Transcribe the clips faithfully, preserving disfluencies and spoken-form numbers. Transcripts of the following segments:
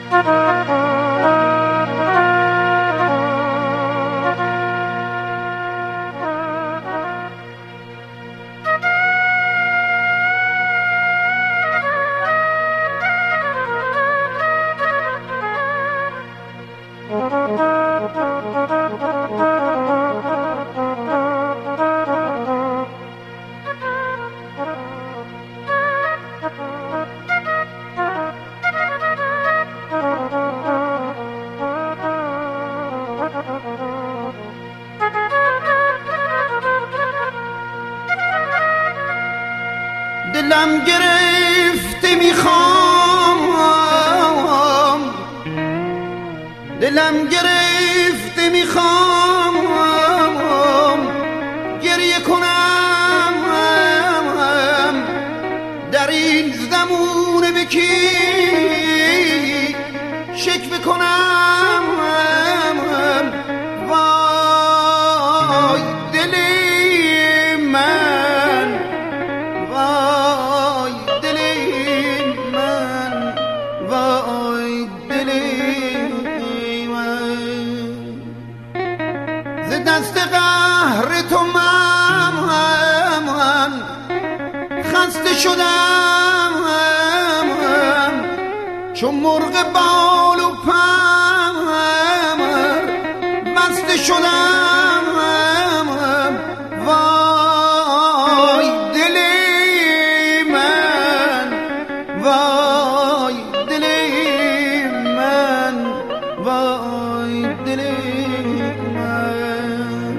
دلم گرفته میخوام، دلم گرفته میخوام گریه کنم در این زمونه به کی شکوه کنم. وای دل من، وای دل من، وای دل من، ز دست قهر تو من خسته شدم، چون مرغ بال و پر بسته شدم. وای دل من، وای دل من، وای دل من.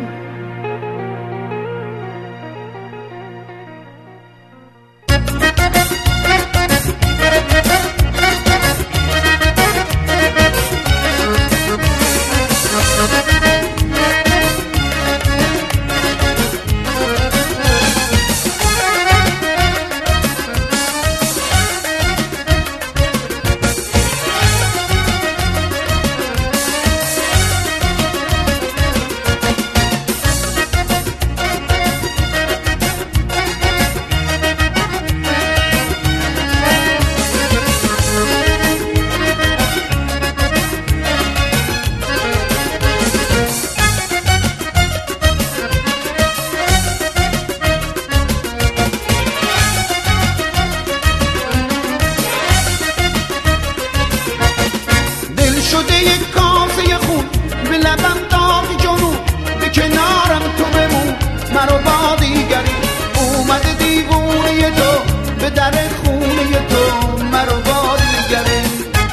شده یک کاسه خون به لبم داغ جنون، به کنارم تو بمون مرا با دیگری. اومده دیوونه تو به در خونه تو مرا با دیگری.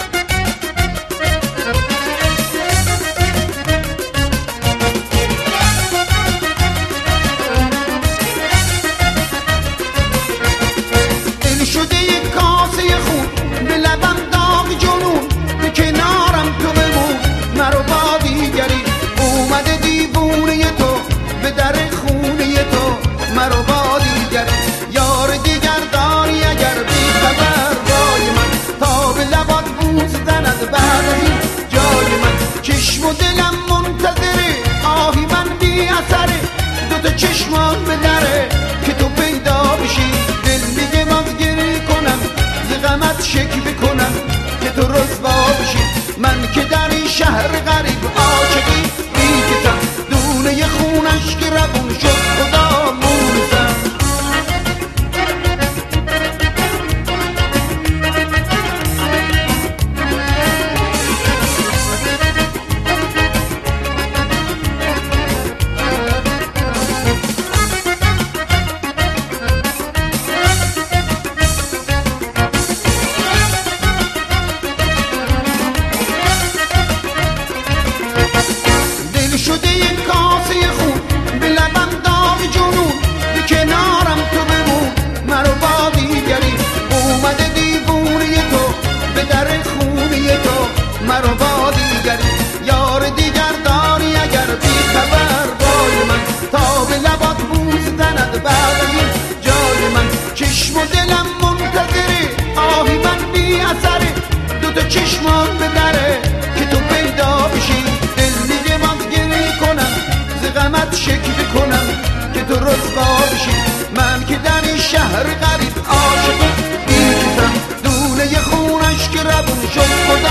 دل شده یک کاسه خون به لبم داغ جنون، به کنارم تو بمون مرا با دیگری. اومده دیوونه تو به در خونه تو مرا با دیگری. یار دیگر داری اگر بی خبر بای من، تا به لبات بوس زند بعد از این جای من. چشم و دلم منتظره، آهی من بی اثره، دوتا چشمان به دره که تو پیدا بشی. دل میگه باز گریه کنم، ز غمت شکوه کنم که تو رسوا بشی. من که در این شهر غریب عاشقی میکشم، دونه خونش که روون شد خدا مونسم. شده یک کاسه خون به لبم داغ جنون، به کنارم تو بمون مرا با دیگری. اومده دیوونه تو به در خونه تو مرا با دیگری. یار دیگر داری اگر بی خبر بای من، تا به لبات بوس زند بعد از این جای من. چشم و دلم منتظره، آهی من بی اثره، دوتا چشمان به دره که تو پیدا بشی. غمت شکوه کنم که تو رسوا بشی. من که در این شهر غریب عاشقی میکشم، دونه خونش که روون شد